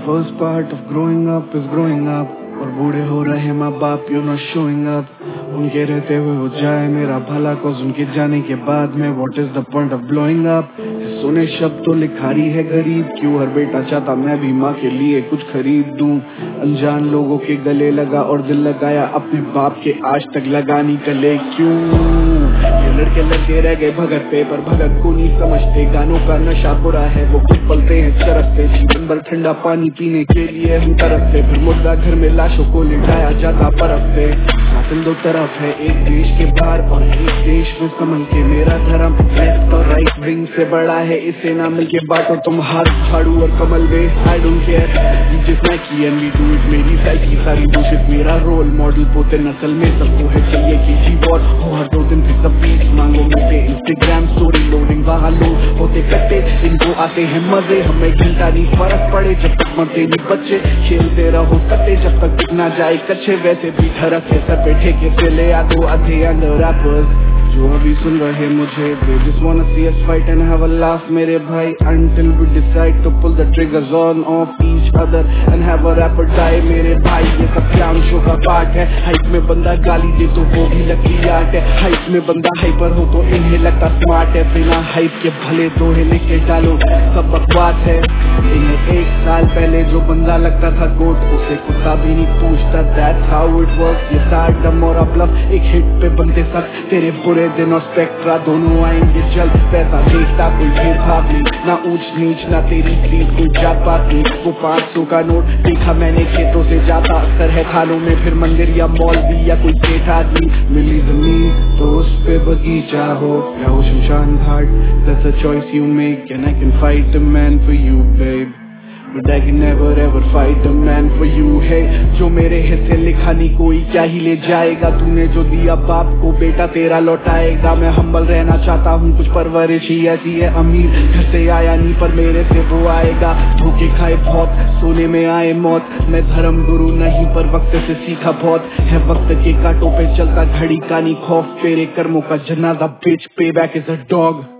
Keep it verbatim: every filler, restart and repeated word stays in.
first part of growing up is growing up. और बूढ़े हो रहे माँ बाप, you're not showing up. उनके रहते हुए हो जाए मेरा भला, cause उनके जाने के बाद में what is the point of blowing up. सुने शब्द तो लिखारी है गरीब, क्यों हर बेटा चाहता मैं भी माँ के लिए कुछ खरीद दूं. अनजान लोगों के गले लगा और दिल लगाया, अपने बाप के आज तक लगानी गले क्यों. ये लड़के लड़के रह गए भगत पे, पर भगत को नहीं समझते. गानों का नशा बुरा है, वो खुद पलते हैं चरखते. जीवन भर ठंडा पानी पीने के लिए हम तरसते, फिर मुर्दा घर में लाशों को लिटाया जाता बर्फ पे. शासन दो तरफ है, एक देश के बाहर और एक देश में समझ के. मेरा धर्म लेफ्ट और राइट विंग से बड़ा है, इसे ना मिलके बांटो तुम हाथ झाड़ू और कमल बे. आई डोंट केयर जिसने की एंड वी डू इट. मेरी साइकी सारी दूषित, मेरा रोल मॉडल पोते नस्ल में सबको है चाहिए कि जीवन हो. हर दो दिन फिर सब बीच मांगो मुझे, इंस्टाग्राम स्टोरी लोडिंग वहाँ लोग होते कट्टे. इनको आते हैं मजे, हमें घंटा नहीं फर्क पड़े जब तक मरते नहीं बच्चे. खेलते रहो कट्टे जब तक दिखना जाए कच्चे. वैसे भी ठरक के सर बैठे के से ले आ दो आधे अंडर रैपर्स जो अभी सुन रहे मुझे. They just wanna see us fight and have a laugh मेरे भाई, until we decide to pull the triggers on off each other and have a rapper die मेरे भाई. ये सब क्लाउन शो का पार्ट है. हाइप में बंदा गाली दे तो वो भी लकी आर्ट है. हाइप में बंदा हाइपर हो तो इन्हें लगता स्मार्ट है. बिना हाइप के भले दोहे लिख के डालो सब बकवास है. इन्हें एक साल पहले जो बंदा लगता था गोट, उसे कुत्ता भी नहीं पूछता. That's how it works. ये स्टारडम और ब्लफ एक हिट पे बनते सब. तेरे बुरे दिन और स्पेक्ट्रा दोनों आएंगे जल्द. पैसा देखता कोई भेदभाव नहीं, ना ऊंच नीच ना तेरी प्लीज कोई जात पात नहीं. वो पाँच सौ का नोट देखा मैंने खेतों से जाता अक्सर है थानों में. फिर मंदिर या मॉल भी या कोई सेठ आदमी. मिली जमीन तो उस पे बगीचा हो या हो शमशान घाट. That's a choice you make and I can fight a man for you babe, but I can never ever fight a man for you. Hey जो मेरे हिस्से लिखा नहीं कोई क्या ही ले जाएगा. तूने जो दिया बाप को बेटा तेरा लौटाएगा. मैं हम्बल रहना चाहता हूँ, कुछ परवरिश ही ऐसी है. अमीर घर से आया नहीं पर मेरे से वो आएगा. धोखे खाए बहुत सोने में आए मौत. मैं धर्म गुरु नहीं पर वक्त से सीखा बहुत है. वक्त के कांटों पे चलता घड़ी का नहीं खौफ. तेरे कर्मों का जनाजा बेच पे बैक इज अ डॉग.